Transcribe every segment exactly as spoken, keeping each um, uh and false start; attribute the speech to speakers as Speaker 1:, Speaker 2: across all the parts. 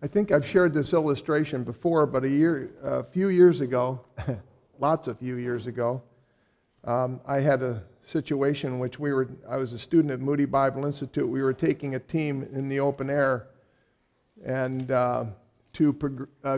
Speaker 1: I think I've shared this illustration before, but a year, a few years ago, lots of few years ago, um, I had a situation in which we were, I was a student at Moody Bible Institute. We were taking a team in the open air and uh, to uh,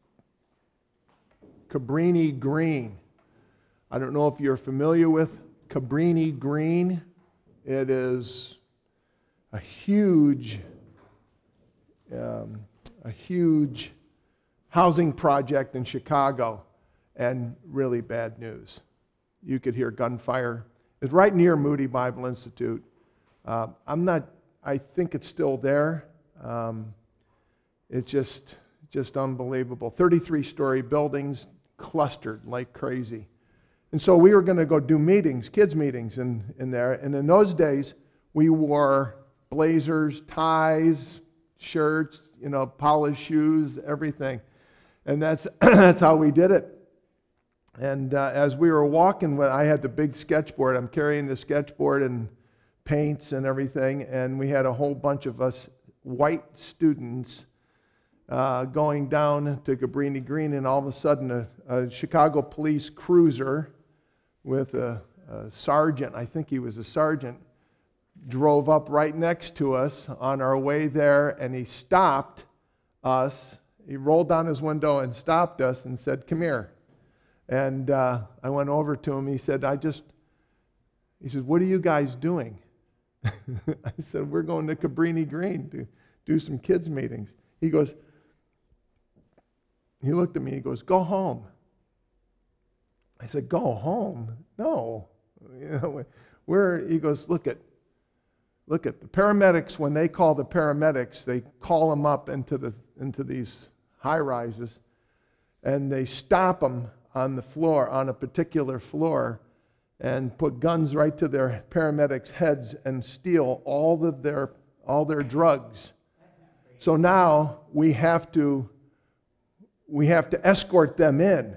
Speaker 1: Cabrini Green. I don't know if you're familiar with Cabrini Green. It is a huge, um, a huge housing project in Chicago, and really bad news. You could hear gunfire. It's right near Moody Bible Institute. Uh, I'm not, I think it's still there. Um, it's just, just unbelievable. thirty-three story buildings clustered like crazy. And so we were going to go do meetings, kids meetings in, in there. And in those days, we wore blazers, ties, shirts, you know, polished shoes, everything. And that's that's how we did it. And uh, as we were walking, well, I had the big sketchboard. I'm carrying the sketchboard and paints and everything. And we had a whole bunch of us white students uh, going down to Cabrini Green. And all of a sudden, a, a Chicago police cruiser with a, a sergeant, I think he was a sergeant, drove up right next to us on our way there. And he stopped us. He rolled down his window and stopped us and said, "Come here." And uh, I went over to him. He said, I just, he said, "What are you guys doing?" I said, "We're going to Cabrini Green to do some kids meetings." He goes, he looked at me, he goes, "Go home." I said, "Go home? No." You know, we're, he goes, look at, look at the paramedics, when they call the paramedics, they call them up into the into these high rises, and they stop them on the floor, on a particular floor, and put guns right to their paramedics' heads and steal all of their all their drugs. So now we have to we have to escort them in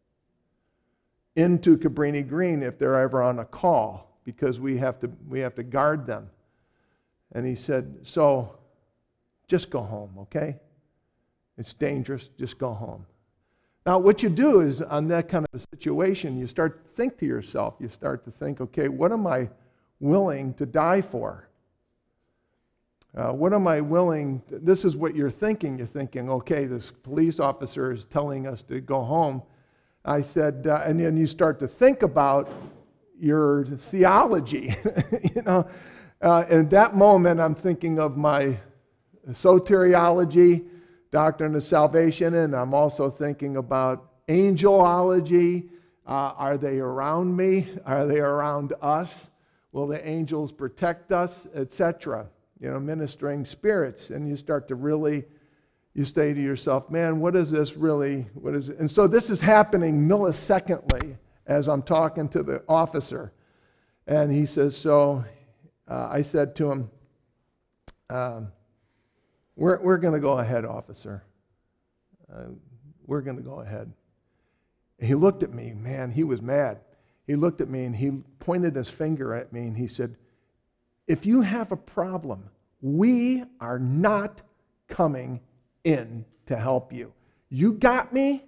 Speaker 1: into Cabrini Green if they're ever on a call, because we have to we have to guard them. And he said, "So just go home, okay? It's dangerous, just go home." Now, what you do is, on that kind of a situation, you start to think to yourself, you start to think, okay, what am I willing to die for? Uh, what am I willing, to, this is what you're thinking. You're thinking, okay, this police officer is telling us to go home. I said, uh, and then you start to think about your theology. you know, uh, at that moment, I'm thinking of my soteriology, doctrine of salvation, and I'm also thinking about angelology. Uh, are they around me? Are they around us? Will the angels protect us, et cetera? You know, ministering spirits. And you start to really, you say to yourself, man, what is this really, what is it? And so this is happening millisecondly as I'm talking to the officer. And he says, so uh, I said to him, um, We're, we're going to go ahead, officer. Uh, we're going to go ahead. And he looked at me. Man, he was mad. He looked at me and he pointed his finger at me and he said, "If you have a problem, we are not coming in to help you. You got me?"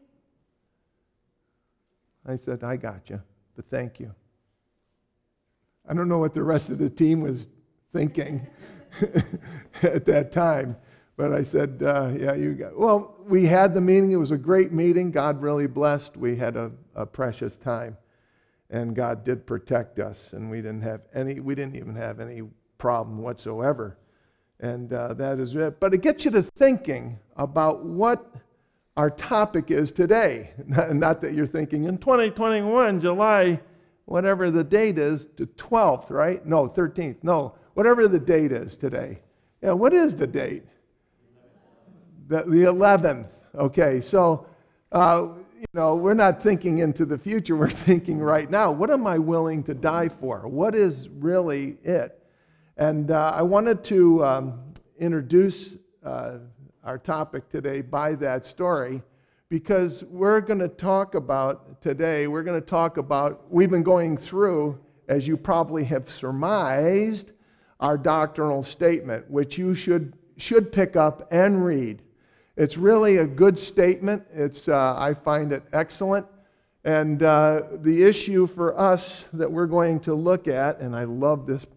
Speaker 1: I said, "I got you, but thank you." I don't know what the rest of the team was thinking at that time. But I said, uh, yeah, you got, well, we had the meeting. It was a great meeting. God really blessed. We had a, a precious time. And God did protect us. And we didn't have any, we didn't even have any problem whatsoever. And uh, that is it. But it gets you to thinking about what our topic is today. Not that you're thinking in twenty twenty-one, July, whatever the date is, to twelfth, right? No, thirteenth. No, whatever the date is today. Yeah, what is the date? The, the eleventh. Okay, so, uh, you know, we're not thinking into the future. We're thinking right now, what am I willing to die for? What is really it? And uh, I wanted to um, introduce uh, our topic today by that story, because we're going to talk about today, we're going to talk about, we've been going through, as you probably have surmised, our doctrinal statement, which you should should pick up and read. It's really a good statement. It's uh, I find it excellent. And uh, the issue for us that we're going to look at, and I love this,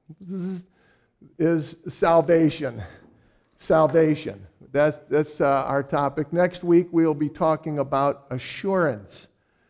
Speaker 1: is salvation. Salvation. That's, that's uh, our topic. Next week we'll be talking about assurance.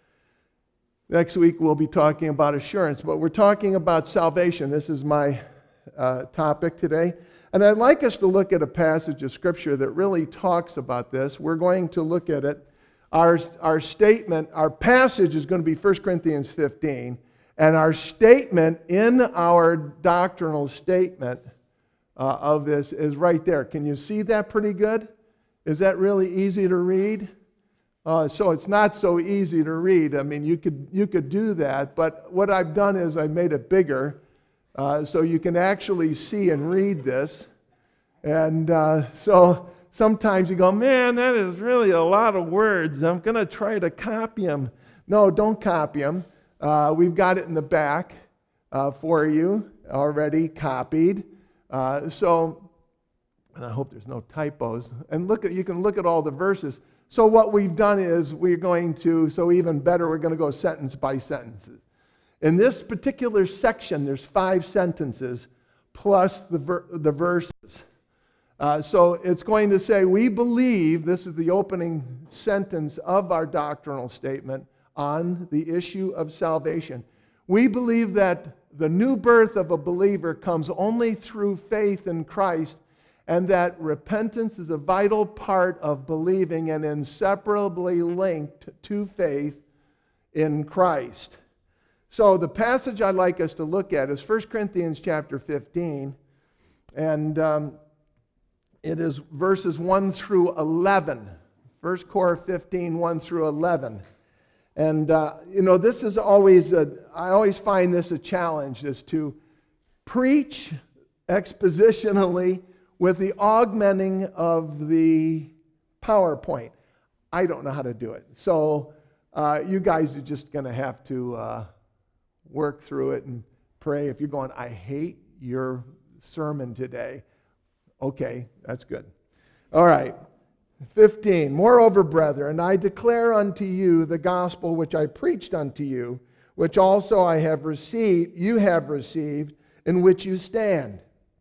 Speaker 1: Next week we'll be talking about assurance, but we're talking about salvation. This is my uh, topic today. And I'd like us to look at a passage of Scripture that really talks about this. We're going to look at it. Our, our statement, our passage is going to be First Corinthians fifteen, and our statement in our doctrinal statement uh, of this is right there. Can you see that pretty good? Is that really easy to read? Uh, so it's not so easy to read. I mean, you could you could do that, but what I've done is I made it bigger uh, so you can actually see and read this. And uh, so sometimes you go, man, that is really a lot of words. I'm going to try to copy them. No, don't copy them. Uh, we've got it in the back uh, for you already copied. Uh, so, and I hope there's no typos. And look at you can look at all the verses. So what we've done is we're going to, so even better, we're going to go sentence by sentence. In this particular section, there's five sentences plus the ver- the verses. Uh, so it's going to say, we believe, this is the opening sentence of our doctrinal statement on the issue of salvation. We believe that the new birth of a believer comes only through faith in Christ, and that repentance is a vital part of believing and inseparably linked to faith in Christ. So the passage I'd like us to look at is First Corinthians chapter fifteen, and um, it is verses one through eleven. First Cor fifteen, one through eleven. And, uh, you know, this is always, a, I always find this a challenge, is to preach expositionally with the augmenting of the PowerPoint. I don't know how to do it. So uh, you guys are just going to have to uh, work through it and pray. If you're going, I hate your sermon today. Okay, that's good. All right. fifteen. Moreover, brethren, I declare unto you the gospel which I preached unto you, which also I have received, you have received, in which you stand,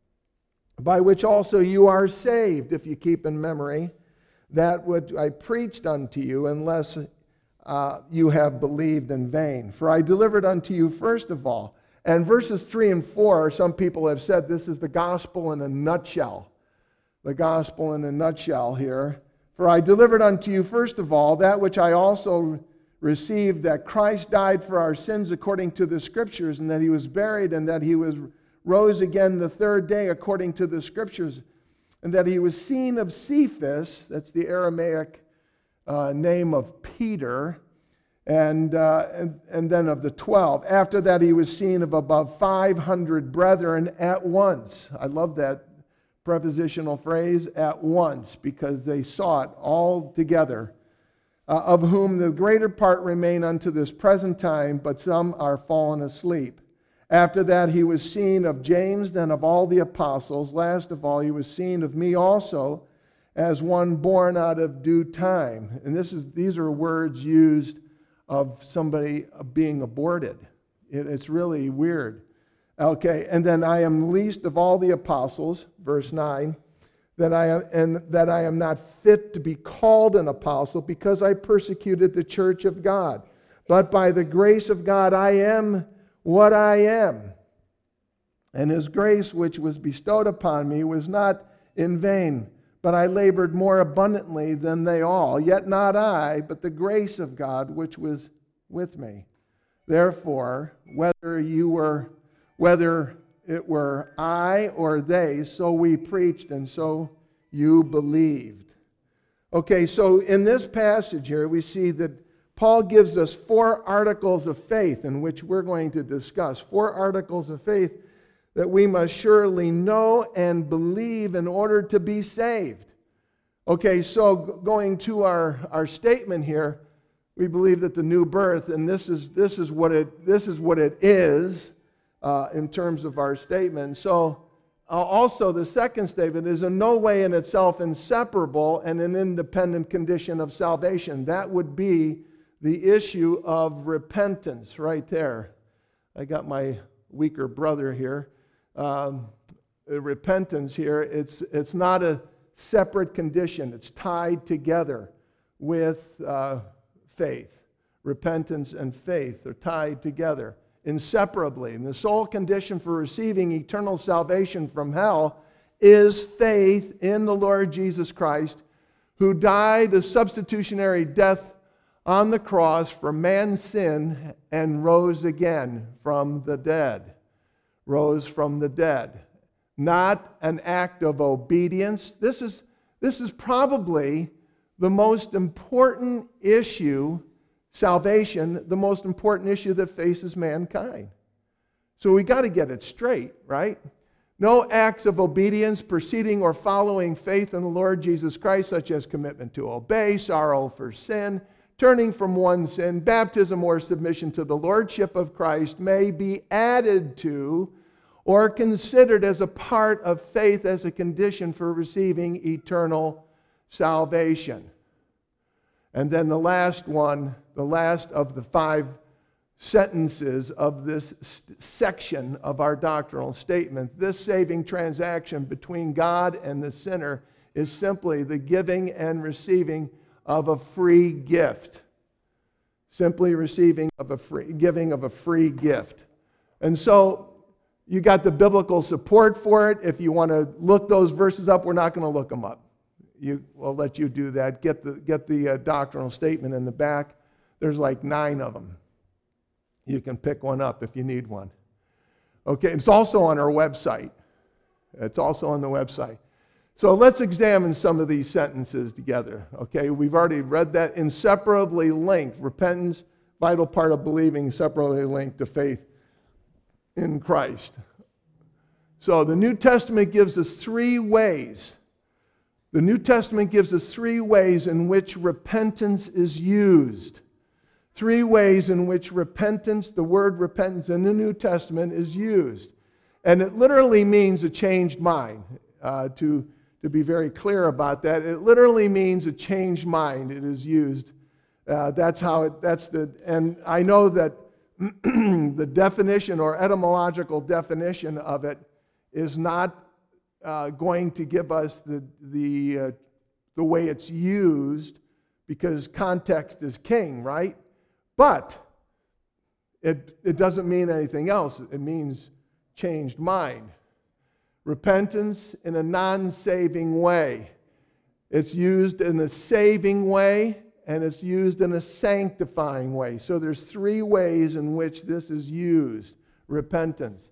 Speaker 1: by which also you are saved, if you keep in memory that which I preached unto you, unless uh, you have believed in vain. For I delivered unto you first of all. And verses three and four, some people have said this is the gospel in a nutshell. The gospel in a nutshell here. For I delivered unto you first of all that which I also received, that Christ died for our sins according to the Scriptures, and that he was buried, and that he was rose again the third day according to the Scriptures, and that he was seen of Cephas, that's the Aramaic uh, name of Peter, and, uh, and, and then of the twelve. After that he was seen of above five hundred brethren at once. I love that prepositional phrase, at once, because they saw it all together, uh, of whom the greater part remain unto this present time, but some are fallen asleep. After that he was seen of James, then of all the apostles. Last of all he was seen of me also, as one born out of due time. And this is these are words used of somebody being aborted. It, it's really weird. Okay, and then I am least of all the apostles, verse nine, that I am, and that I am not fit to be called an apostle, because I persecuted the church of God. But by the grace of God I am what I am. And his grace which was bestowed upon me was not in vain, but I labored more abundantly than they all. Yet not I, but the grace of God which was with me. Therefore, whether you were Whether it were I or they, so we preached, and so you believed. Okay, so in this passage here, we see that Paul gives us four articles of faith, in which we're going to discuss. Four articles of faith that we must surely know and believe in order to be saved. Okay, so going to our, our statement here, we believe that the new birth, and this is this is what it this is what it is. Uh, in terms of our statement. So also, the second statement is in no way in itself inseparable and an independent condition of salvation. That would be the issue of repentance right there. I got my weaker brother here. Um, repentance here, it's, it's not a separate condition. It's tied together with uh, faith. Repentance and faith are tied together inseparably. And the sole condition for receiving eternal salvation from hell is faith in the Lord Jesus Christ, who died a substitutionary death on the cross for man's sin and rose again from the dead. Rose from the dead. Not an act of obedience. This is, this is probably the most important issue, salvation, the most important issue that faces mankind. So we got to get it straight, right? No acts of obedience preceding or following faith in the Lord Jesus Christ, such as commitment to obey, sorrow for sin, turning from one sin, baptism or submission to the Lordship of Christ, may be added to or considered as a part of faith as a condition for receiving eternal salvation. And then the last one, the last of the five sentences of this section of our doctrinal statement, this saving transaction between God and the sinner is simply the giving and receiving of a free gift. Simply receiving of a free, giving of a free gift. And so you got the biblical support for it. If you want to look those verses up, we're not going to look them up. You, we'll let you do that. Get the, get the uh, doctrinal statement in the back. There's like nine of them. You can pick one up if you need one. Okay, it's also on our website. It's also on the website. So let's examine some of these sentences together. Okay, we've already read that. Inseparably linked. Repentance, vital part of believing, inseparably linked to faith in Christ. So the New Testament gives us three ways. The New Testament gives us three ways in which repentance is used. Three ways in which repentance, the word repentance in the New Testament is used. And it literally means a changed mind. Uh, to, to be very clear about that, it literally means a changed mind. It is used. Uh, that's how it, that's the, and I know that the definition or etymological definition of it is not uh, going to give us the, the, uh, the way it's used, because context is king, right? But it, it doesn't mean anything else. It means changed mind. Repentance in a non-saving way. It's used in a saving way, and it's used in a sanctifying way. So there's three ways in which this is used, repentance.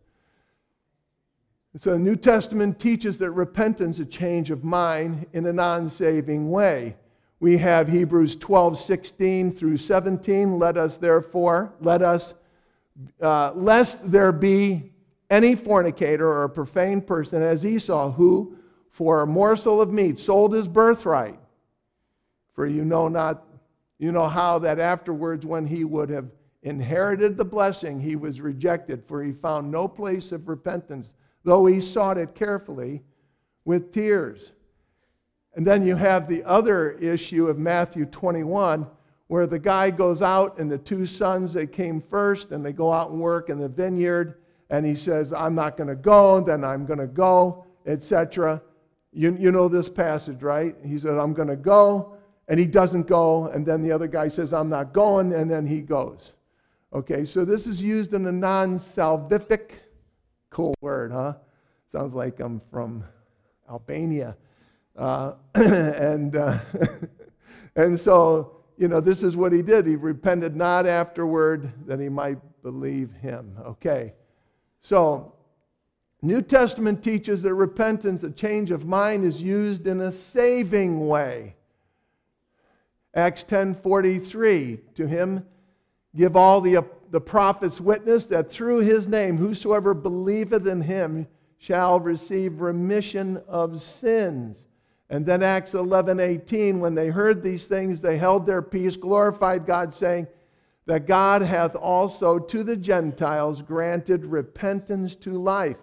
Speaker 1: So the New Testament teaches that repentance is a change of mind in a non-saving way. We have Hebrews twelve, sixteen through seventeen. Let us therefore, let us, uh, lest there be any fornicator or a profane person as Esau, who for a morsel of meat sold his birthright. For you know not, you know how that afterwards, when he would have inherited the blessing, he was rejected, for he found no place of repentance, though he sought it carefully with tears. And then you have the other issue of Matthew twenty-one, where the guy goes out and the two sons, they came first, and they go out and work in the vineyard, and he says, I'm not going to go, then I'm going to go, et cetera. You, you know this passage, right? He says, I'm going to go, and he doesn't go, and then the other guy says, I'm not going, and then he goes. Okay, so this is used in a non-salvific, cool word, huh? Sounds like I'm from Albania. Uh, and uh, and so, you know, this is what he did. He repented not afterward that he might believe him. Okay. So, New Testament teaches that repentance, a change of mind, is used in a saving way. Acts ten forty-three, to him give all the, the prophets witness that through his name whosoever believeth in him shall receive remission of sins. And then Acts eleven eighteen, when they heard these things, they held their peace, glorified God, saying that God hath also to the Gentiles granted repentance to life.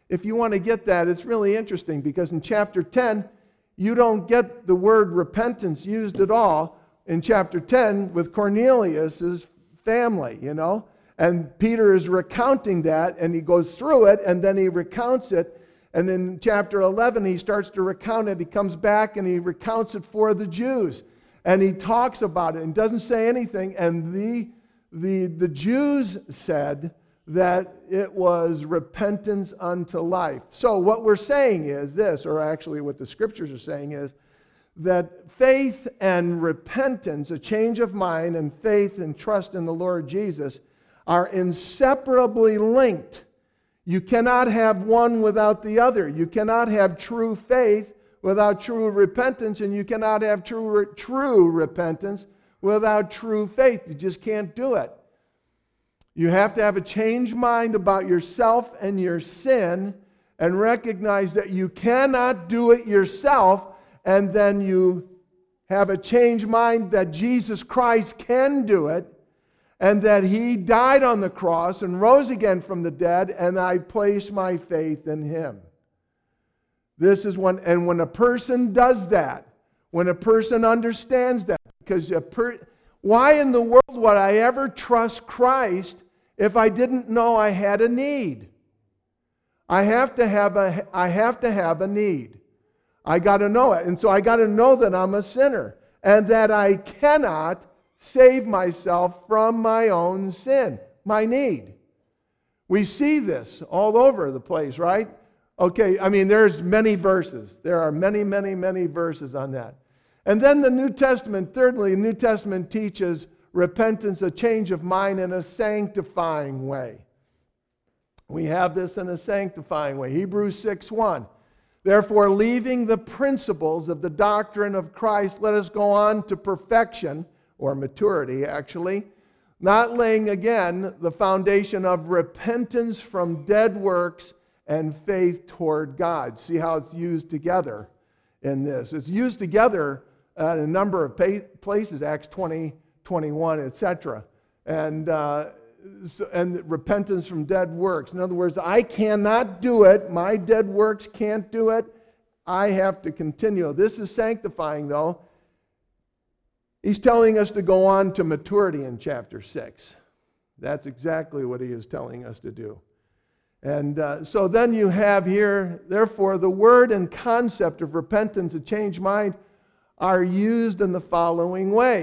Speaker 1: if you want to get that, it's really interesting because in chapter ten, you don't get the word repentance used at all in chapter ten with Cornelius' family, you know. And Peter is recounting that, and he goes through it, and then he recounts it. And then chapter eleven, he starts to recount it. He comes back and he recounts it for the Jews. And he talks about it and doesn't say anything. And the, the, the Jews said that it was repentance unto life. So what we're saying is this, or actually what the scriptures are saying is, that faith and repentance, a change of mind, and faith and trust in the Lord Jesus are inseparably linked. You cannot have one without the other. You cannot have true faith without true repentance, and you cannot have true, true repentance without true faith. You just can't do it. You have to have a changed mind about yourself and your sin and recognize that you cannot do it yourself, and then you have a changed mind that Jesus Christ can do it, and that He died on the cross and rose again from the dead, and I place my faith in Him. This is when, and when a person does that, when a person understands that, because a per, why in the world would I ever trust Christ if I didn't know I had a need? I have to have a, I have to have a need. I got to know it. And so I got to know that I'm a sinner and that I cannot save myself from my own sin, my need. We see this all over the place, right? Okay, I mean, there's many verses. There are many, many, many verses on that. And then the New Testament, thirdly, the New Testament teaches repentance, a change of mind in a sanctifying way. We have this in a sanctifying way. Hebrews six one. Therefore, leaving the principles of the doctrine of Christ, let us go on to perfection, or maturity actually, not laying again the foundation of repentance from dead works and faith toward God. See how it's used together in this. It's used together at a number of places, Acts twenty, twenty-one, et cetera. And, uh, and repentance from dead works. In other words, I cannot do it. My dead works can't do it. I have to continue. This is sanctifying, though. He's telling us to go on to maturity in chapter six. That's exactly what he is telling us to do. And uh, so then you have here, therefore, the word and concept of repentance, a changed mind, are used in the following way: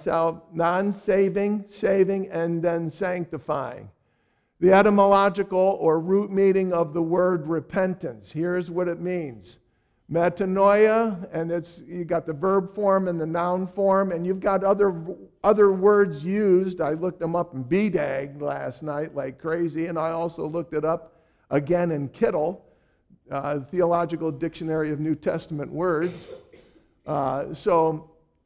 Speaker 1: non-saving, saving, and then sanctifying. The etymological or root meaning of the word repentance. Here's what it means. Metanoia, and it's you got the verb form and the noun form, and you've got other other words used. I looked them up in B D A G last night like crazy, and I also looked it up again in Kittel, uh, Theological Dictionary of New Testament Words. Uh, so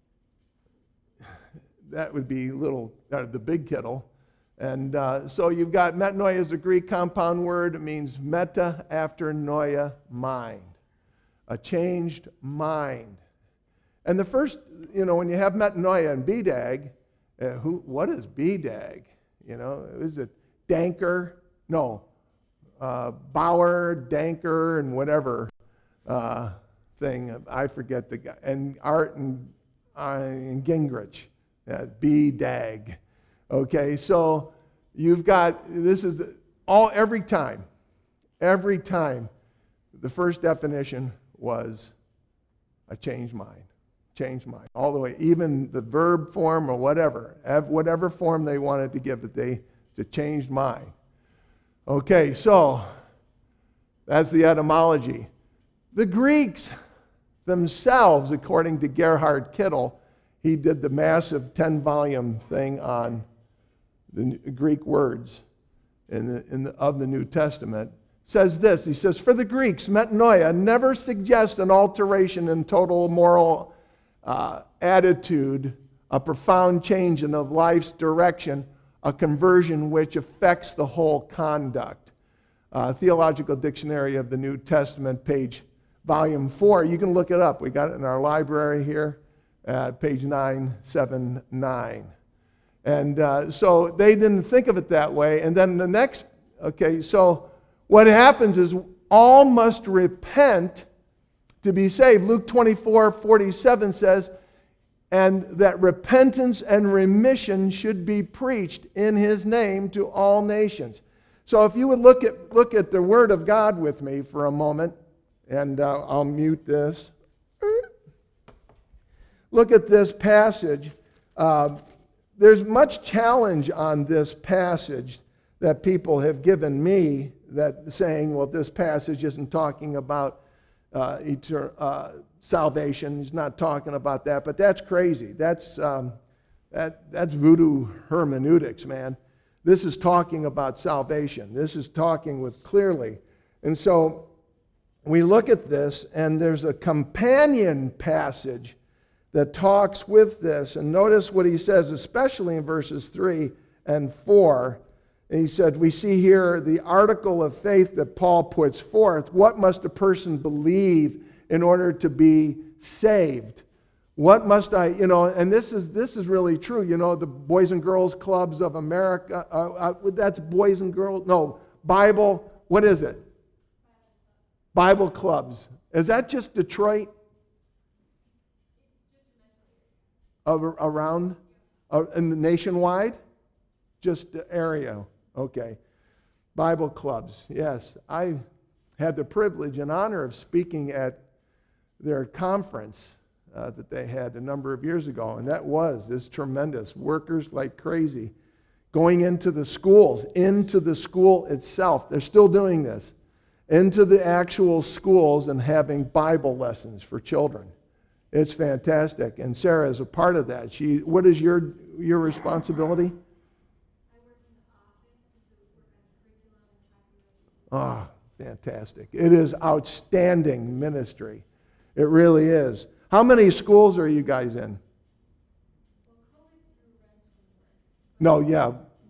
Speaker 1: that would be little uh, the big Kittel. And uh, so you've got metanoia is a Greek compound word. It means meta after noia, mind. A changed mind. And the first, you know, when you have metanoia and B D A G, uh, who, what is B D A G? You know, is it Danker? No, uh, Bauer, Danker, and whatever uh, thing. I forget the guy. And Art and, uh, and Gingrich, uh, B D A G. Okay, so you've got, this is all, every time, every time, the first definition was a changed mind. Changed mind. All the way, even the verb form or whatever, whatever form they wanted to give it, they, it's a changed mind. Okay, so that's the etymology. The Greeks themselves, according to Gerhard Kittel, he did the massive ten-volume thing on the Greek words in the, in the, of the New Testament, says this. He says, for the Greeks, metanoia never suggests an alteration in total moral uh, attitude, a profound change in the life's direction, a conversion which affects the whole conduct. Uh, Theological Dictionary of the New Testament, page, volume four. You can look it up. We got it in our library here at page nine seventy-nine. And uh, so they didn't think of it that way. And then the next, okay, so what happens is all must repent to be saved. Luke twenty-four forty-seven says, and that repentance and remission should be preached in his name to all nations. So if you would look at look at the Word of God with me for a moment, and uh, I'll mute this. Look at this passage. Uh, there's much challenge on this passage that people have given me, that saying, well, this passage isn't talking about uh, etern- uh, salvation. He's not talking about that, but that's crazy. That's um, that that's voodoo hermeneutics, man. This is talking about salvation. This is talking with clearly. And so we look at this, and there's a companion passage that talks with this. And notice what he says, especially in verses three and four. And he said, we see here the article of faith that Paul puts forth. What must a person believe in order to be saved? What must I, you know, and this is this is really true. You know, the Boys and Girls Clubs of America, uh, uh, that's Boys and Girls, no, Bible, what is it? Bible clubs. Is that just Detroit? Of, around, uh, in the nationwide? Just the area, okay. Bible clubs, yes. I had the privilege and honor of speaking at their conference uh, that they had a number of years ago, and that was this tremendous. Workers like crazy going into the schools, into the school itself. They're still doing this. Into the actual schools and having Bible lessons for children. It's fantastic, and Sarah is a part of that. She, what is your your responsibility? Ah, oh, fantastic! It is outstanding ministry. It really is. How many schools are you guys in? No, yeah.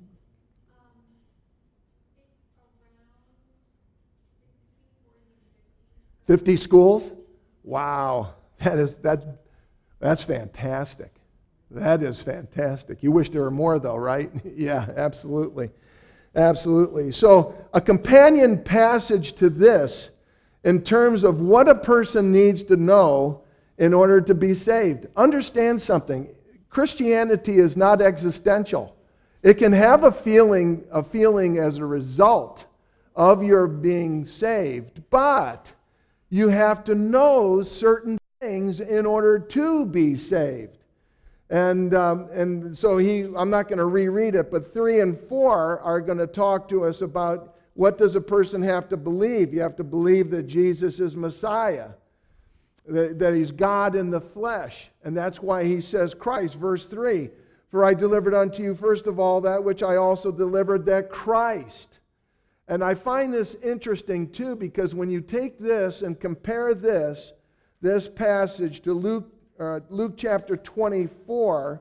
Speaker 1: Fifty schools? Wow. That is that's that's fantastic. That is fantastic. You wish there were more though, right? Yeah, absolutely. Absolutely. So a companion passage to this in terms of what a person needs to know in order to be saved. Understand something. Christianity is not existential. It can have a feeling, a feeling as a result of your being saved, but you have to know certain things in order to be saved. And um, and so he, I'm not going to reread it, but three and four are going to talk to us about what does a person have to believe. You have to believe that Jesus is Messiah, that, that he's God in the flesh. And that's why he says Christ, verse three, for I delivered unto you first of all that which I also delivered, that Christ. And I find this interesting too, because when you take this and compare this, this passage to Luke, uh, Luke chapter twenty-four,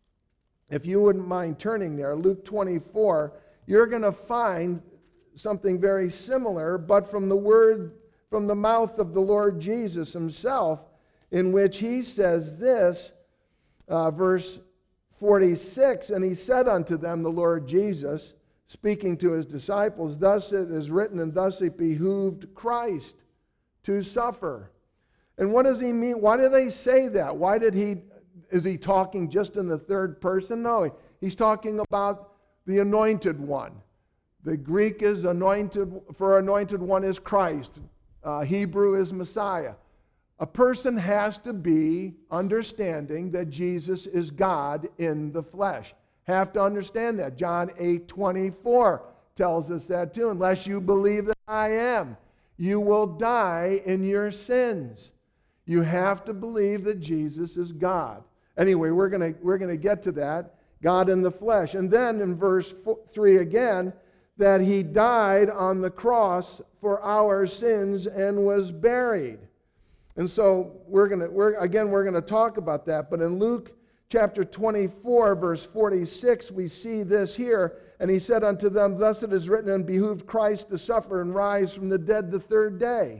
Speaker 1: if you wouldn't mind turning there, Luke twenty-four, you're going to find something very similar, but from the word, from the mouth of the Lord Jesus himself, in which he says this, uh, verse forty-six, and he said unto them, the Lord Jesus, speaking to his disciples, thus it is written, and thus it behooved Christ to suffer. And what does he mean? Why do they say that? Why did he, is he talking just in the third person? No, he's talking about the anointed one. The Greek is anointed, for anointed one is Christ. Uh, Hebrew is Messiah. A person has to be understanding that Jesus is God in the flesh. Have to understand that. John eight twenty-four tells us that too. Unless you believe that I am, you will die in your sins. You have to believe that Jesus is God. Anyway, we're going to we're going to get to that. God in the flesh. And then in verse three again, that he died on the cross for our sins and was buried. And so we're going to we're again we're going to talk about that, but in Luke chapter twenty-four, verse forty-six, we see this here. And he said unto them, thus it is written, and behooved Christ to suffer and rise from the dead the third day.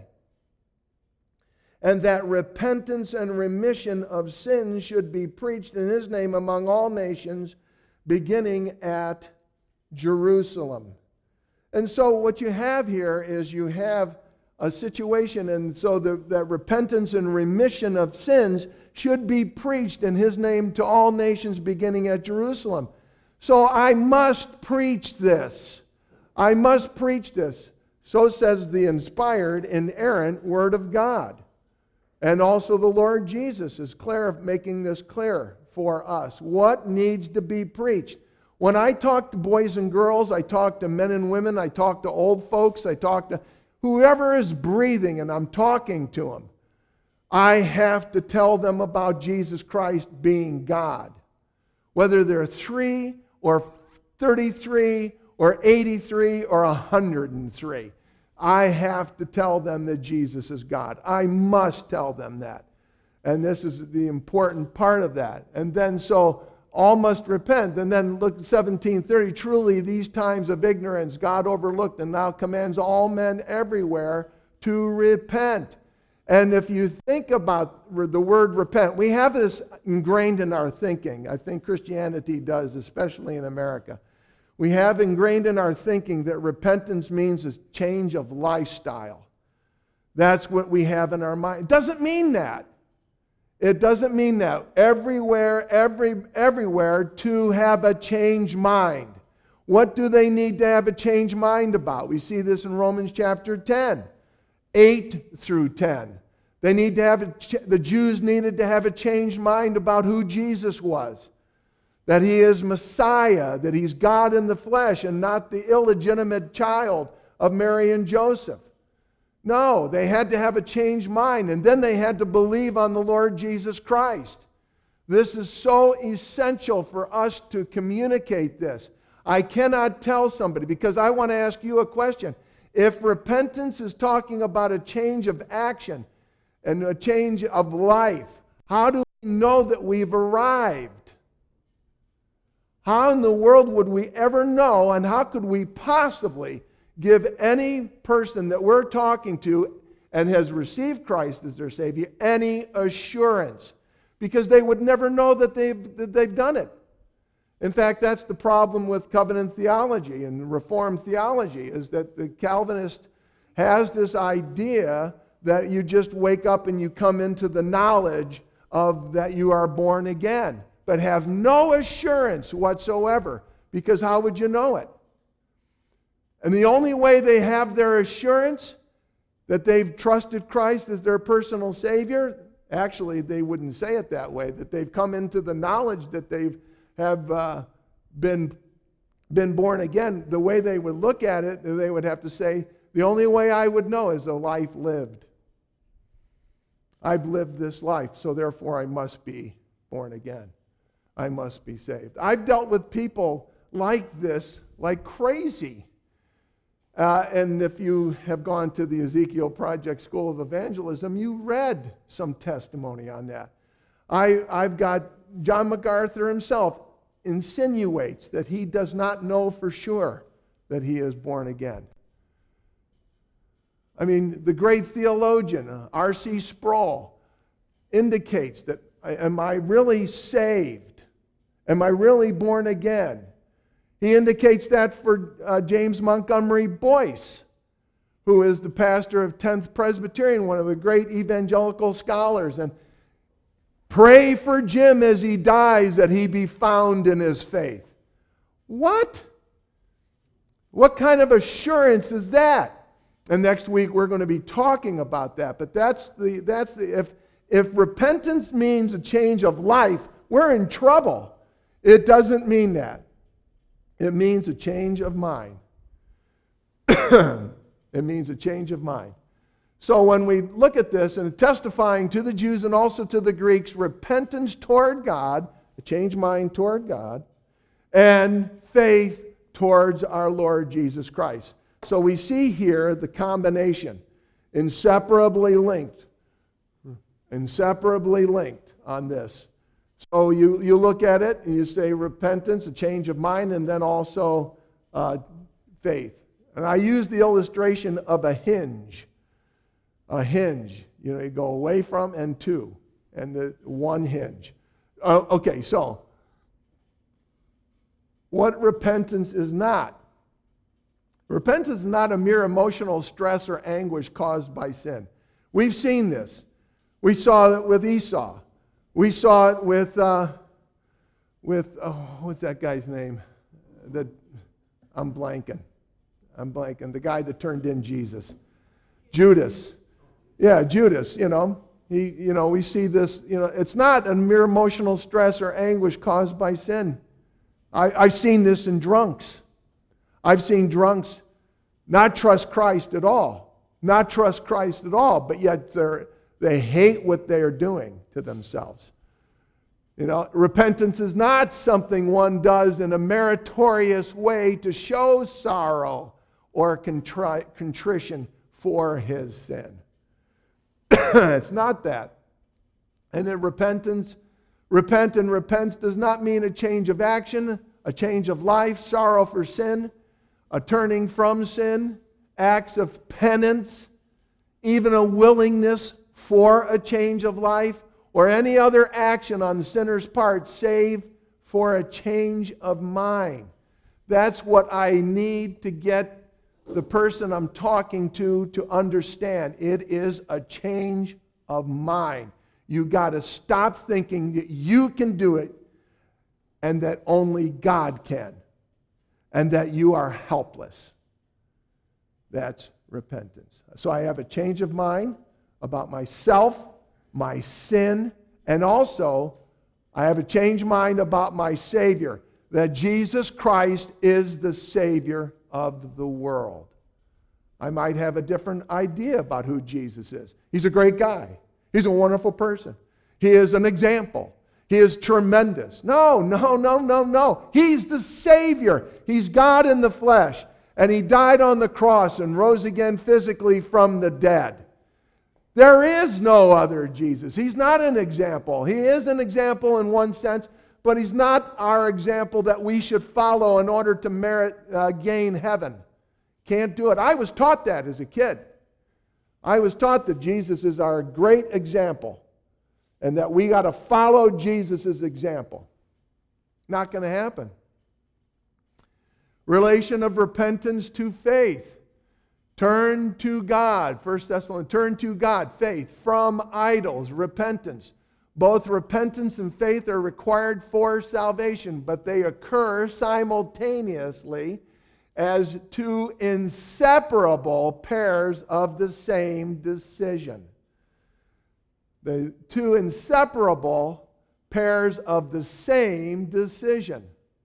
Speaker 1: And that repentance and remission of sins should be preached in his name among all nations, beginning at Jerusalem. And so what you have here is you have a situation. And so the, that repentance and remission of sins should be preached in His name to all nations beginning at Jerusalem. So I must preach this. I must preach this. So says the inspired, inerrant Word of God. And also the Lord Jesus is clear, making this clear for us. What needs to be preached? When I talk to boys and girls, I talk to men and women, I talk to old folks, I talk to whoever is breathing, and I'm talking to them, I have to tell them about Jesus Christ being God. Whether they're three or thirty-three or eighty-three or one hundred three. I have to tell them that Jesus is God. I must tell them that. And this is the important part of that. And then so all must repent. And then look at seventeen thirty. Truly these times of ignorance God overlooked and now commands all men everywhere to repent. And if you think about the word repent, we have this ingrained in our thinking. I think Christianity does, especially in America. We have ingrained in our thinking that repentance means a change of lifestyle. That's what we have in our mind. It doesn't mean that. It doesn't mean that. Everywhere, every, everywhere to have a changed mind. What do they need to have a changed mind about? We see this in Romans chapter ten, eight through ten. They need to have a, the Jews needed to have a changed mind about who Jesus was. That He is Messiah, that He's God in the flesh and not the illegitimate child of Mary and Joseph. No, they had to have a changed mind, and then they had to believe on the Lord Jesus Christ. This is so essential for us to communicate this. I cannot tell somebody, because I want to ask you a question. If repentance is talking about a change of action and a change of life, how do we know that we've arrived? How in the world would we ever know, and how could we possibly give any person that we're talking to and has received Christ as their Savior any assurance? Because they would never know that they've, that they've done it. In fact, that's the problem with covenant theology and Reformed theology, is that the Calvinist has this idea that you just wake up and you come into the knowledge of that you are born again, but have no assurance whatsoever, because how would you know it? And the only way they have their assurance that they've trusted Christ as their personal Savior, actually they wouldn't say it that way, that they've come into the knowledge that they've have uh, been, been born again, the way they would look at it, they would have to say, the only way I would know is a life lived. I've lived this life, so therefore I must be born again. I must be saved. I've dealt with people like this, like crazy. Uh, and if you have gone to the Ezekiel Project School of Evangelism, you read some testimony on that. I, I've got John MacArthur himself insinuates that he does not know for sure that he is born again. I mean, the great theologian, uh, R C Sproul, indicates that, am I really saved? Am I really born again? He indicates that for uh, James Montgomery Boyce, who is the pastor of tenth Presbyterian, one of the great evangelical scholars. And pray for Jim as he dies that he be found in his faith. What? What kind of assurance is that? And next week we're going to be talking about that. But that's the that's the if if repentance means a change of life, we're in trouble. It doesn't mean that. It means a change of mind. It means a change of mind. So when we look at this and testifying to the Jews and also to the Greeks, repentance toward God, a changed mind toward God, and faith towards our Lord Jesus Christ. So we see here the combination, inseparably linked, inseparably linked on this. So you, you look at it and you say repentance, a change of mind, and then also uh, faith. And I use the illustration of a hinge. A hinge. You know, you go away from and to, and the one hinge. Uh, okay, so what repentance is not? Repentance is not a mere emotional stress or anguish caused by sin. We've seen this. We saw it with Esau. We saw it with, uh, with oh, what's that guy's name? The, I'm blanking. I'm blanking. The guy that turned in Jesus. Judas. Yeah, Judas, you know. He, you know, we see this, you know, it's not a mere emotional stress or anguish caused by sin. I, I've seen this in drunks. I've seen drunks not trust Christ at all. Not trust Christ at all, but yet they're, they hate what they are doing to themselves. You know, repentance is not something one does in a meritorious way to show sorrow or contri- contrition for his sin. It's not that. And then repentance, repent and repents does not mean a change of action, a change of life, sorrow for sin, a turning from sin, acts of penance, even a willingness for a change of life, or any other action on the sinner's part, save for a change of mind. That's what I need to get the person I'm talking to to understand. It is a change of mind. You got to stop thinking that you can do it and that only God can, and that you are helpless. That's repentance. So I have a change of mind about myself, my sin, and also I have a change of mind about my Savior, that Jesus Christ is the Savior of the world. I might have a different idea about who Jesus is. He's a great guy. He's a wonderful person. He is an example. He is tremendous. No, no, no, no, no. He's the Savior. He's God in the flesh. And He died on the cross and rose again physically from the dead. There is no other Jesus. He's not an example. He is an example in one sense, but He's not our example that we should follow in order to merit, uh, gain heaven. Can't do it. I was taught that as a kid. I was taught that Jesus is our great example and that we got to follow Jesus' example. Not going to happen. Relation of repentance to faith. Turn to God. First Thessalonians, turn to God. Faith. From idols. Repentance. Both repentance and faith are required for salvation, but they occur simultaneously as two inseparable pairs of the same decision. The two inseparable pairs of the same decision.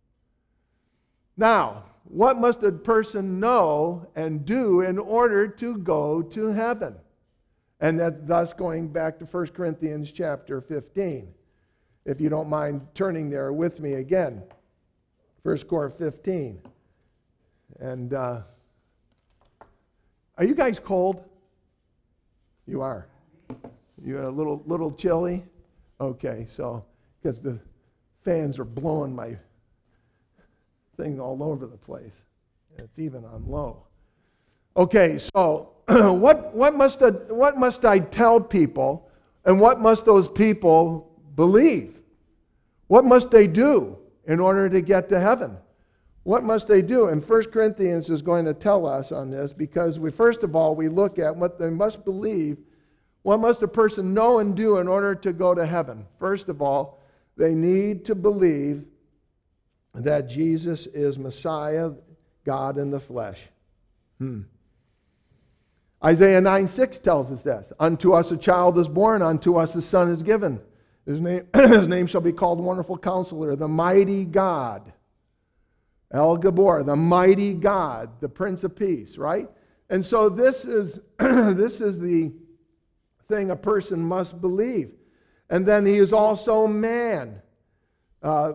Speaker 1: Now, what must a person know and do in order to go to heaven? And that, thus going back to First Corinthians chapter fifteen. If you don't mind turning there with me again. First Corinthians fifteen. And uh, are you guys cold? You are. You're a little little chilly? Okay, so because the fans are blowing my thing all over the place. It's even on low. Okay, so what what must I, what must I tell people, and what must those people believe? What must they do in order to get to heaven? What must they do? And First Corinthians is going to tell us on this, because we first of all we look at what they must believe. What must a person know and do in order to go to heaven? First of all, they need to believe that Jesus is Messiah, God in the flesh. Hmm. Isaiah nine six tells us this. Unto us a child is born, unto us a son is given. His name, his name shall be called Wonderful Counselor, the Mighty God. El Gabor, the Mighty God, the Prince of Peace, right? And so this is, this is the thing a person must believe. And then He is also man. Uh,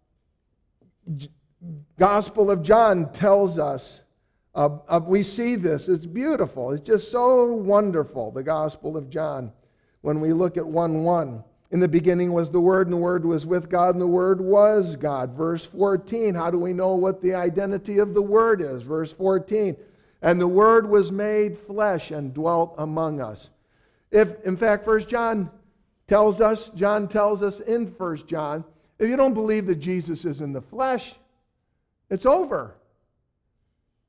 Speaker 1: Gospel of John tells us, uh, uh, we see this, it's beautiful, it's just so wonderful, the Gospel of John, when we look at one one. In the beginning was the Word, and the Word was with God, and the Word was God. Verse fourteen, how do we know what the identity of the Word is? Verse fourteen, and the Word was made flesh and dwelt among us. If, in fact, First John tells us, John tells us in First John, if you don't believe that Jesus is in the flesh, it's over.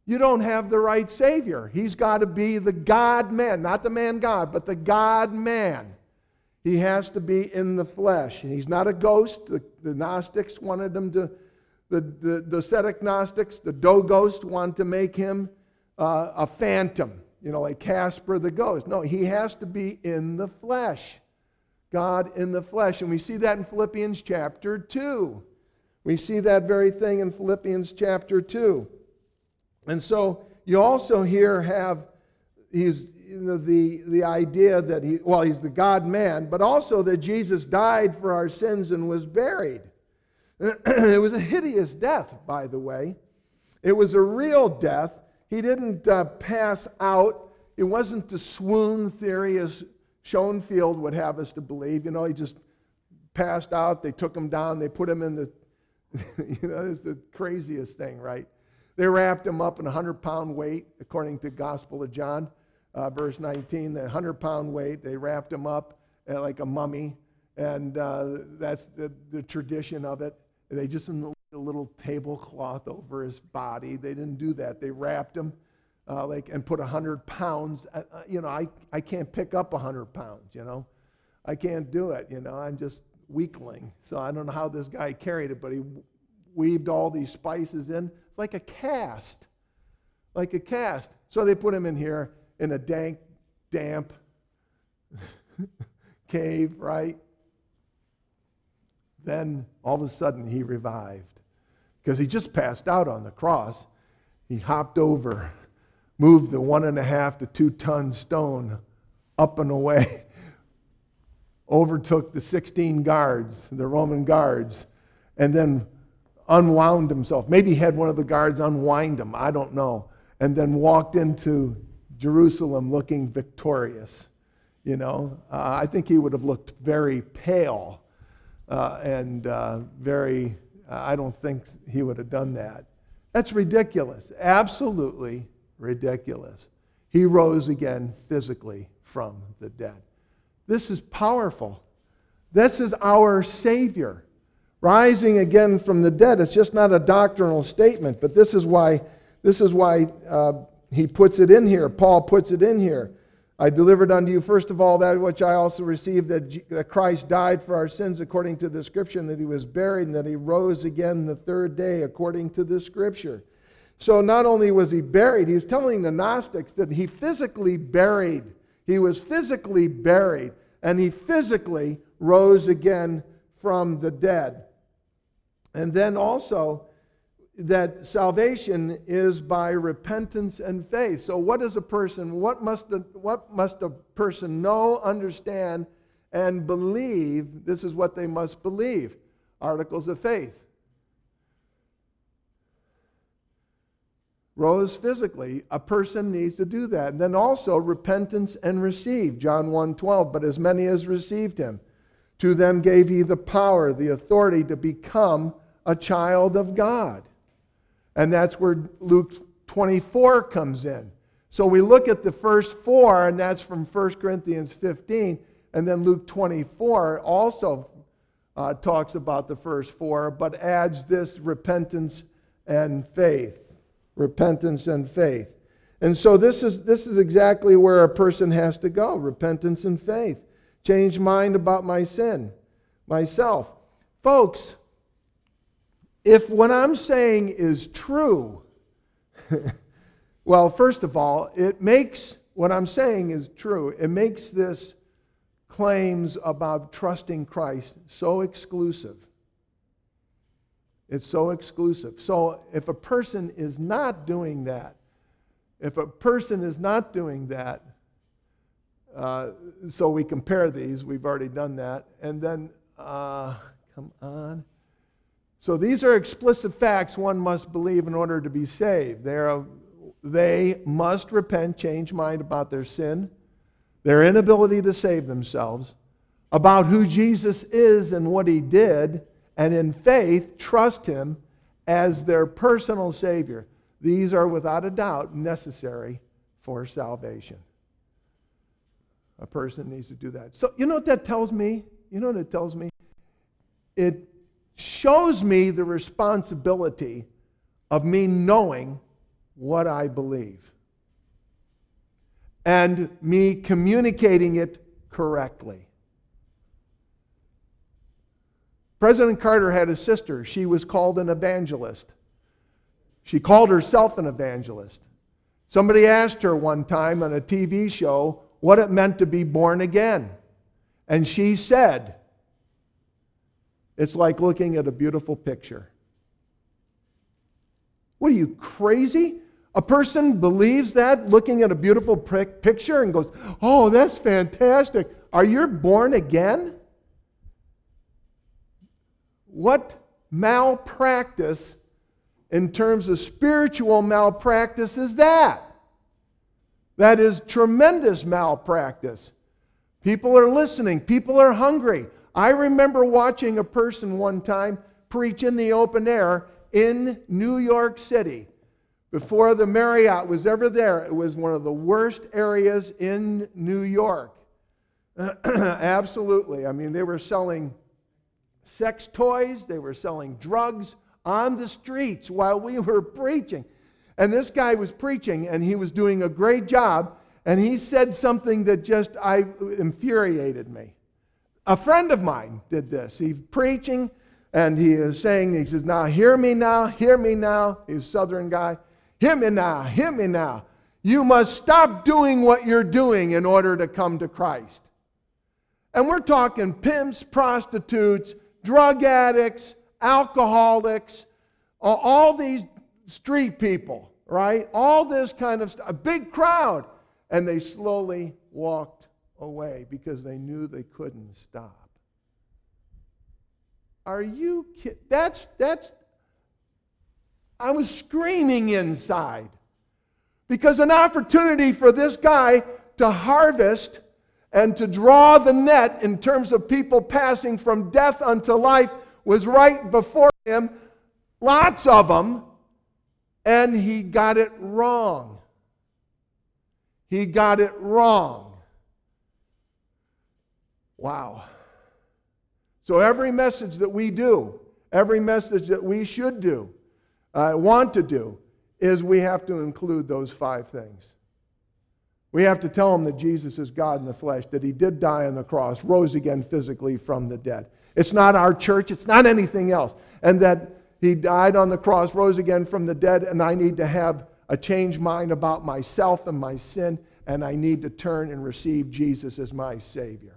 Speaker 1: you don't have the right Savior. He's got to be the God-man, not the man-God, but the God-man. He has to be in the flesh. He's not a ghost. The, the Gnostics wanted him to, the, the, the Docetic Gnostics, the Do-Ghost wanted to make him uh, a phantom, you know, like Casper the Ghost. No, he has to be in the flesh. God in the flesh. And we see that in Philippians chapter two. We see that very thing in Philippians chapter two. And so you also here have he's you know, the, the idea that he, well, he's the God-man, but also that Jesus died for our sins and was buried. It was a hideous death, by the way. It was a real death. He didn't uh, pass out. It wasn't the swoon theory as Schoenfield would have us to believe. You know, he just passed out. They took him down. They put him in the, you know, it's the craziest thing, right? They wrapped him up in a hundred-pound weight, according to Gospel of John, uh, verse nineteen. The hundred-pound weight, they wrapped him up uh, like a mummy, and uh, that's the, the tradition of it. They just put a little tablecloth over his body. They didn't do that. They wrapped him uh, like and put a hundred pounds. Uh, you know, I I can't pick up a hundred pounds. You know, I can't do it. You know, I'm just weakling. So I don't know how this guy carried it, but he weaved all these spices in. Like a cast. Like a cast. So they put him in here in a dank, damp cave, right? Then all of a sudden he revived. Because he just passed out on the cross. He hopped over, moved the one and a half to two ton stone up and away, overtook the sixteen guards, the Roman guards, and then unwound himself. Maybe he had one of the guards unwind him, I don't know. And then walked into Jerusalem looking victorious. You know, uh, I think he would have looked very pale uh, and uh, very, uh, I don't think he would have done that. That's ridiculous. Absolutely ridiculous. He rose again physically from the dead. This is powerful. This is our Savior. Rising again from the dead. It's just not a doctrinal statement, but this is why this is why uh, he puts it in here. Paul puts it in here. I delivered unto you first of all that which I also received, that, G- that Christ died for our sins according to the Scripture, and that he was buried, and that he rose again the third day according to the Scripture. So not only was he buried, he was telling the Gnostics that he physically buried. He was physically buried, and he physically rose again from the dead. And then also that salvation is by repentance and faith. So what is a person, what must a, what must a person know, understand, and believe? This is what they must believe. Articles of faith. Rose physically. A person needs to do that. And then also repentance and receive. John one twelve, but as many as received him, to them gave he the power, the authority to become a child of God. And that's where Luke twenty-four comes in. So we look at the first four, and that's from First Corinthians fifteen, and then Luke twenty-four also uh, talks about the first four, but adds this repentance and faith. Repentance and faith. And so this is this is exactly where a person has to go. Repentance and faith. Change mind about my sin, myself. Folks, if what I'm saying is true, well, first of all, it makes, what I'm saying is true, it makes this claims about trusting Christ so exclusive. It's so exclusive. So if a person is not doing that, if a person is not doing that, uh, so we compare these, we've already done that, and then, uh, come on. So these are explicit facts one must believe in order to be saved. They, are, they must repent, change mind about their sin, their inability to save themselves, about who Jesus is and what he did, and in faith trust him as their personal Savior. These are without a doubt necessary for salvation. A person needs to do that. So you know what that tells me? You know what it tells me? It shows me the responsibility of me knowing what I believe and me communicating it correctly. President Carter had a sister. She was called an evangelist. She called herself an evangelist. Somebody asked her one time on a T V show what it meant to be born again. And she said, it's like looking at a beautiful picture. What are you, crazy? A person believes that, looking at a beautiful picture and goes, oh, that's fantastic. Are you born again? What malpractice in terms of spiritual malpractice is that? That is tremendous malpractice. People are listening. People are hungry. I remember watching a person one time preach in the open air in New York City. Before the Marriott was ever there, it was one of the worst areas in New York. Absolutely. I mean, they were selling sex toys, they were selling drugs on the streets while we were preaching. And this guy was preaching, and he was doing a great job, and he said something that just I infuriated me. A friend of mine did this. He's preaching, and he is saying, he says, now hear me now, hear me now. He's a Southern guy. Hear me now, hear me now. You must stop doing what you're doing in order to come to Christ. And we're talking pimps, prostitutes, drug addicts, alcoholics, all these street people, right? All this kind of stuff, a big crowd. And they slowly walked away because they knew they couldn't stop. Are you kidding? That's, that's, I was screaming inside because an opportunity for this guy to harvest and to draw the net in terms of people passing from death unto life was right before him, lots of them, and he got it wrong. He got it wrong. Wow. So every message that we do, every message that we should do, uh, want to do, is we have to include those five things. We have to tell them that Jesus is God in the flesh, that He did die on the cross, rose again physically from the dead. It's not our church, it's not anything else. And that He died on the cross, rose again from the dead, and I need to have a changed mind about myself and my sin, and I need to turn and receive Jesus as my Savior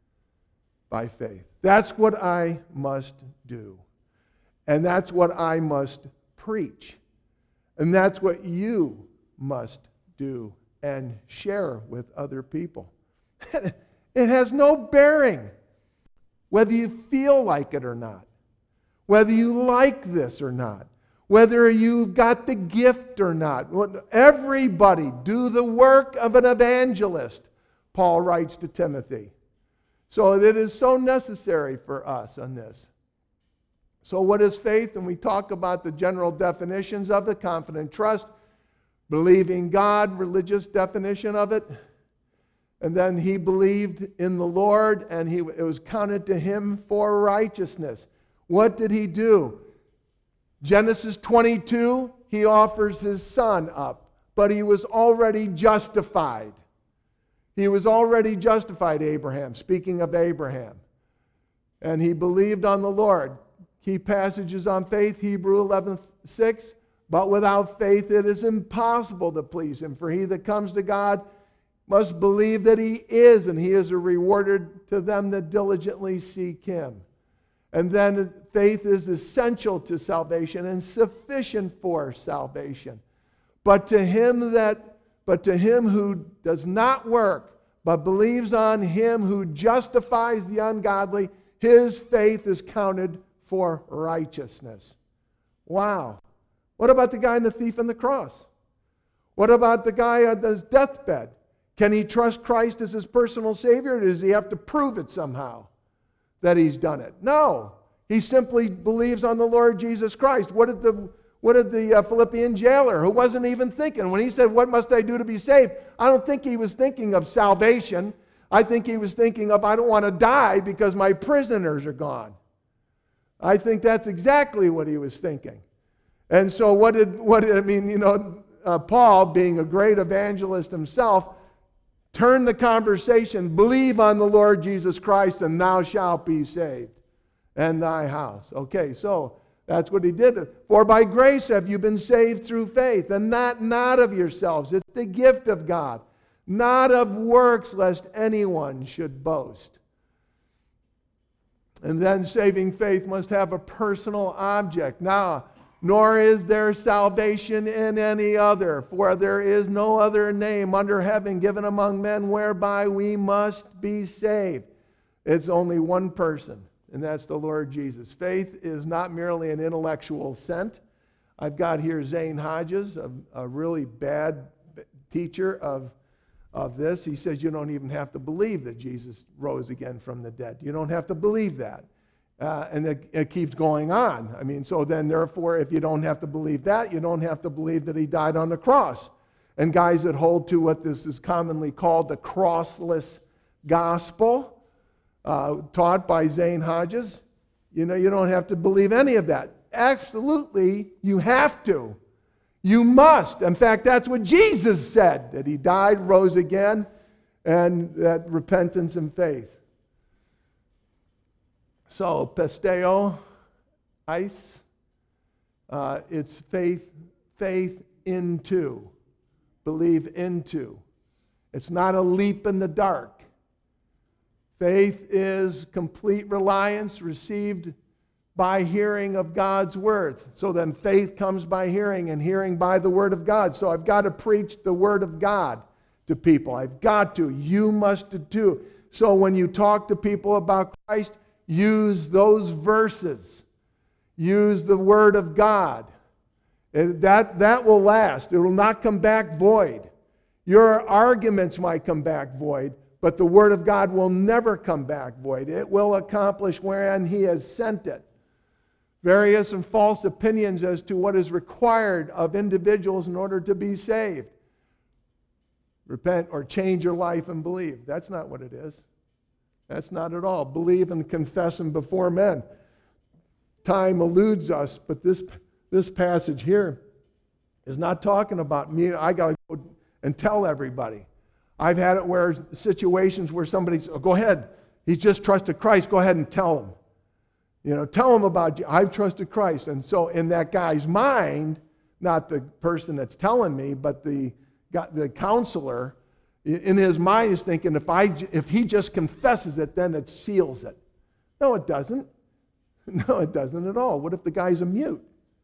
Speaker 1: by faith. That's what I must do. And that's what I must preach. And that's what you must do and share with other people. It has no bearing whether you feel like it or not, whether you like this or not, whether you've got the gift or not. Everybody do the work of an evangelist, Paul writes to Timothy. So it is so necessary for us on this. So what is faith? And we talk about the general definitions of it: confident trust, believing God, religious definition of it. And then he believed in the Lord, and he, it was counted to him for righteousness. What did he do? Genesis twenty-two, he offers his son up, but he was already justified. He was already justified, Abraham, speaking of Abraham. And he believed on the Lord. Key passages on faith, Hebrews eleven six. But without faith it is impossible to please Him. For he that comes to God must believe that He is, and He is a rewarder to them that diligently seek Him. And then faith is essential to salvation and sufficient for salvation. But to him that, but to him who does not work, but believes on Him who justifies the ungodly, his faith is counted for righteousness. Wow. What about the guy and the thief on the cross? What about the guy on his deathbed? Can he trust Christ as his personal Savior, or does he have to prove it somehow that he's done it? No. He simply believes on the Lord Jesus Christ. What did the, what did the uh, Philippian jailer, who wasn't even thinking, when he said, what must I do to be saved? I don't think he was thinking of salvation. I think he was thinking of, I don't want to die because my prisoners are gone. I think that's exactly what he was thinking. And so what did, what did I mean, you know, uh, Paul, being a great evangelist himself, turned the conversation, believe on the Lord Jesus Christ and thou shalt be saved, and thy house. Okay, so that's what he did. For by grace have you been saved through faith, and that not of yourselves. It's the gift of God, not of works, lest anyone should boast. And then saving faith must have a personal object. Now, nor is there salvation in any other, for there is no other name under heaven given among men whereby we must be saved. It's only one person, and that's the Lord Jesus. Faith is not merely an intellectual assent. I've got here Zane Hodges, a, a really bad teacher of, of this. He says you don't even have to believe that Jesus rose again from the dead. You don't have to believe that. Uh, and it, it keeps going on. I mean, so then therefore, if you don't have to believe that, you don't have to believe that he died on the cross. And guys that hold to what this is commonly called the crossless gospel, uh, taught by Zane Hodges, you know, you don't have to believe any of that. Absolutely, you have to. You must. In fact, that's what Jesus said, that he died, rose again, and that repentance and faith. So, pisteo, ice, uh, it's faith, faith into, believe into. It's not a leap in the dark. Faith is complete reliance received by hearing of God's word. So then faith comes by hearing, and hearing by the word of God. So I've got to preach the word of God to people. I've got to. You must too. So when you talk to people about Christ, use those verses. Use the Word of God. That, that will last. It will not come back void. Your arguments might come back void, but the Word of God will never come back void. It will accomplish wherein He has sent it. Various and false opinions as to what is required of individuals in order to be saved. Repent or change your life and believe. That's not what it is. That's not at all. Believe and confess Him before men. Time eludes us, but this, this passage here is not talking about me. I got to go and tell everybody. I've had it where situations where somebody's, oh, go ahead. He's just trusted Christ. Go ahead and tell him. You know, tell him about you. I've trusted Christ. And so in that guy's mind, not the person that's telling me, but the, the counselor, in his mind is thinking, if I, if he just confesses it, then it seals it. No, it doesn't. No, it doesn't at all. What if the guy's a mute?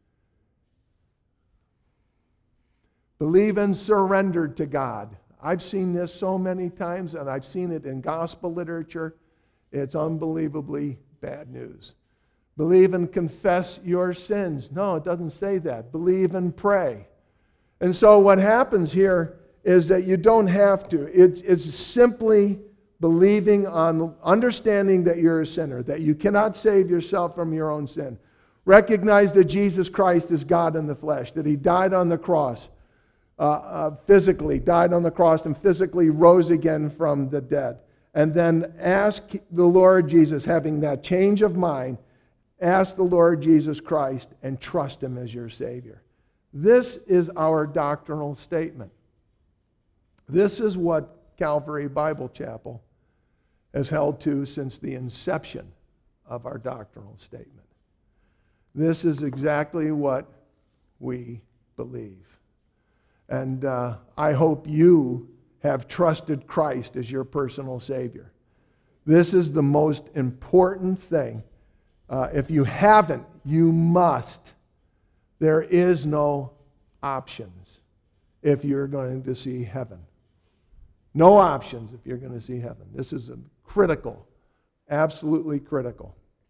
Speaker 1: Believe and surrender to God. I've seen this so many times, and I've seen it in gospel literature. It's unbelievably bad news. Believe and confess your sins. No, it doesn't say that. Believe and pray. And so what happens here is that you don't have to. It's, it's simply believing on, understanding that you're a sinner, that you cannot save yourself from your own sin. Recognize that Jesus Christ is God in the flesh, that He died on the cross, uh, uh, physically, died on the cross and physically rose again from the dead. And then ask the Lord Jesus, having that change of mind, ask the Lord Jesus Christ and trust Him as your Savior. This is our doctrinal statement. This is what Calvary Bible Chapel has held to since the inception of our doctrinal statement. This is exactly what we believe. And uh, I hope you have trusted Christ as your personal Savior. This is the most important thing. Uh, if you haven't, you must. There is no options if you're going to see heaven. No options if you're going to see heaven. This is a critical, absolutely critical.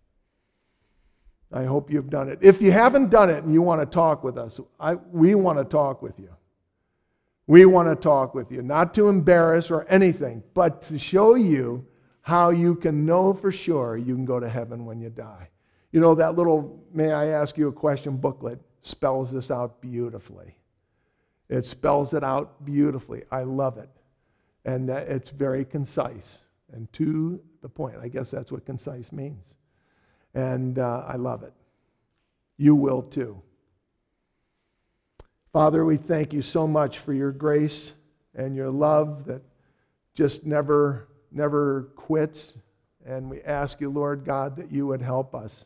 Speaker 1: I hope you've done it. If you haven't done it and you want to talk with us, I, we want to talk with you. We want to talk with you, not to embarrass or anything, but to show you how you can know for sure you can go to heaven when you die. You know, that little, may I ask you a question booklet spells this out beautifully. It spells it out beautifully. I love it. And it's very concise and to the point. I guess that's what concise means. And uh, I love it. You will too. Father, we thank you so much for your grace and your love that just never, never quits. And we ask you, Lord God, that you would help us.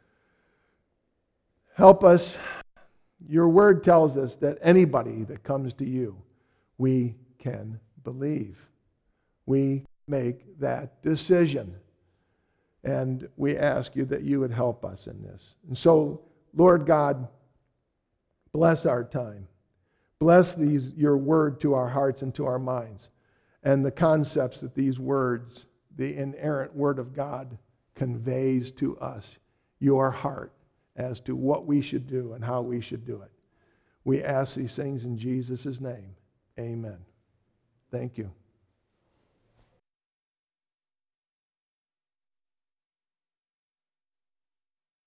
Speaker 1: Help us. Your word tells us that anybody that comes to you, we can believe. We make that decision. And we ask you that you would help us in this. And so, Lord God, bless our time. Bless these, your word to our hearts and to our minds, and the concepts that these words, the inerrant word of God, conveys to us, your heart, as to what we should do and how we should do it. We ask these things in Jesus' name. Amen. Thank you.